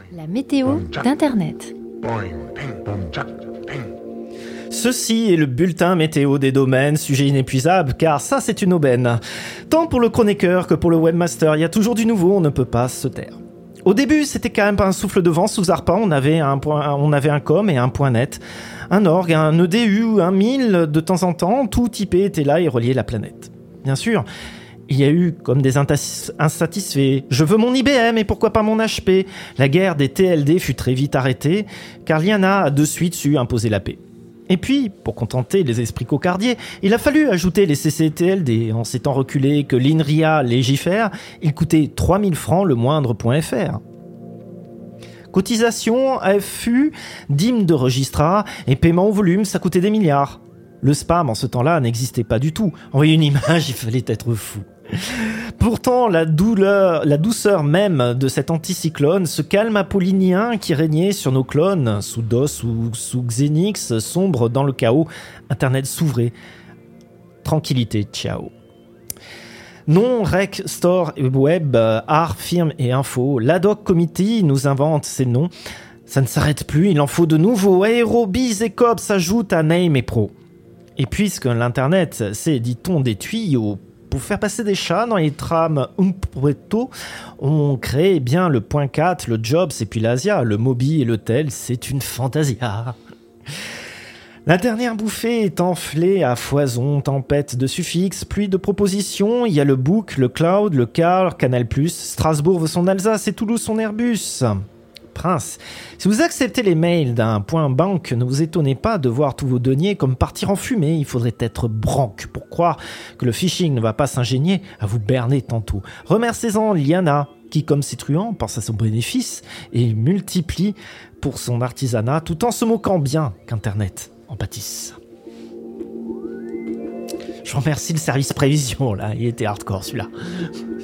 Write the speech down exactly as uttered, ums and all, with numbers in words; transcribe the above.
La météo d'Internet. Ceci est le bulletin météo des domaines, sujet inépuisable, car ça c'est une aubaine. Tant pour le chroniqueur que pour le webmaster, il y a toujours du nouveau, on ne peut pas se taire. Au début, c'était quand même pas un souffle de vent sous ARPA, on avait un point, on avait un com et un point net, un org, un E D U, un mille, de temps en temps, tout typé était là et reliait la planète. Bien sûr, il y a eu comme des intas- insatisfaits. Je veux mon I B M et pourquoi pas mon H P. La guerre des T L D fut très vite arrêtée, car Liana a de suite su imposer la paix. Et puis, pour contenter les esprits cocardiers, il a fallu ajouter les C C T L D. En s'étant reculé que l'INRIA légifère, il coûtait trois mille francs le moindre point F R. Cotisation, A F U, dîme de registrat et paiement au volume, ça coûtait des milliards. Le spam, en ce temps-là, n'existait pas du tout. Envoyer une image, il fallait être fou. Pourtant, la douleur, la douceur même de cet anticyclone, ce calme apollinien qui régnait sur nos clones, sous DOS ou sous Xenix, sombre dans le chaos, Internet s'ouvrait. Tranquillité, ciao. Non, rec, store, web, art, firme et info, l'ad hoc committee nous invente ces noms. Ça ne s'arrête plus, il en faut de nouveaux. Aero, Biz et Cobb s'ajoutent à Name et Pro. Et puisque l'Internet, c'est, dit-on, des tuyaux pour faire passer des chats dans les trams Umpreto, on crée bien le point quatre, le Jobs et puis l'Asia, le Mobi et le Tel, c'est une fantasia. La dernière bouffée est enflée à foison, tempête de suffixes, pluie de propositions, il y a le Book, le Cloud, le Car, Canal+, Strasbourg veut son Alsace et Toulouse son Airbus. Prince, si vous acceptez les mails d'un point banque, ne vous étonnez pas de voir tous vos deniers comme partir en fumée. Il faudrait être branque pour croire que le phishing ne va pas s'ingénier à vous berner tantôt. Remerciez-en Liana, qui comme Citruan pense à son bénéfice et multiplie pour son artisanat tout en se moquant bien qu'Internet en pâtisse. Je remercie le service prévision, là, il était hardcore celui-là.